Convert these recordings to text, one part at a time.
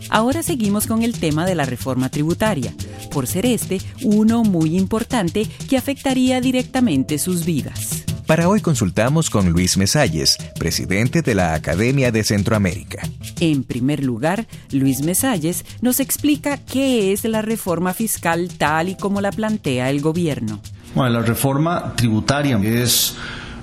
Ahora seguimos con el tema de la reforma tributaria, por ser uno muy importante que afectaría directamente sus vidas. Para hoy consultamos con Luis Mesalles, presidente de la Academia de Centroamérica. En primer lugar, Luis Mesalles nos explica qué es la reforma fiscal tal y como la plantea el gobierno. Bueno, la reforma tributaria es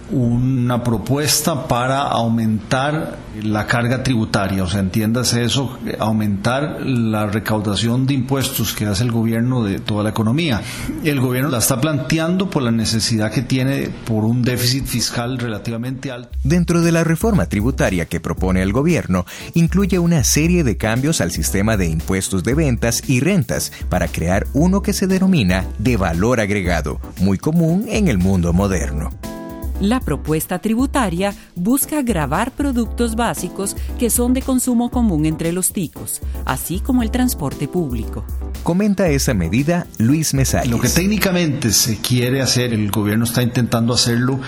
una propuesta para aumentar la carga tributaria, o sea, entiéndase eso, aumentar la recaudación de impuestos que hace el gobierno de toda la economía. El gobierno la está planteando por la necesidad que tiene por un déficit fiscal relativamente alto. Dentro de la reforma tributaria que propone el gobierno, incluye una serie de cambios al sistema de impuestos de ventas y rentas para crear uno que se denomina de valor agregado, muy común en el mundo moderno. La propuesta tributaria busca gravar productos básicos que son de consumo común entre los ticos, así como el transporte público. Comenta esa medida Luis Mesalles. Lo que técnicamente se quiere hacer, el gobierno está intentando hacerlo,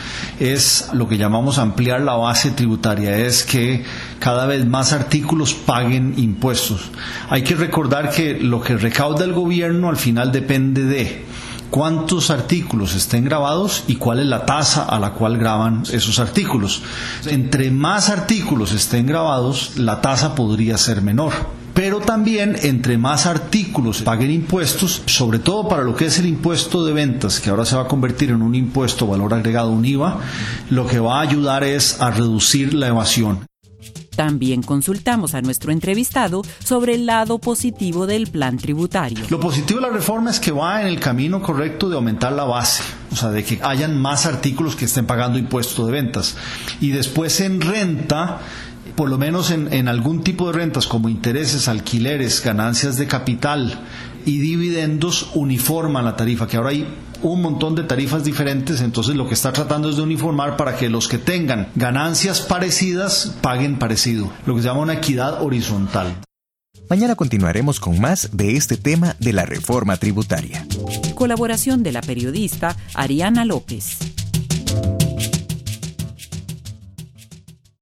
es lo que llamamos ampliar la base tributaria, es que cada vez más artículos paguen impuestos. Hay que recordar que lo que recauda el gobierno al final depende de cuántos artículos estén grabados y cuál es la tasa a la cual graban esos artículos. Entre más artículos estén grabados, la tasa podría ser menor. Pero también, entre más artículos paguen impuestos, sobre todo para lo que es el impuesto de ventas, que ahora se va a convertir en un impuesto valor agregado, un IVA, lo que va a ayudar es a reducir la evasión. También consultamos a nuestro entrevistado sobre el lado positivo del plan tributario. Lo positivo de la reforma es que va en el camino correcto de aumentar la base, o sea, de que hayan más artículos que estén pagando impuesto de ventas. Y después en renta, por lo menos en algún tipo de rentas como intereses, alquileres, ganancias de capital y dividendos, uniforman la tarifa, que ahora hay un montón de tarifas diferentes, entonces lo que está tratando es de uniformar para que los que tengan ganancias parecidas paguen parecido, lo que se llama una equidad horizontal. Mañana continuaremos con más de este tema de la reforma tributaria. Colaboración de la periodista Ariana López.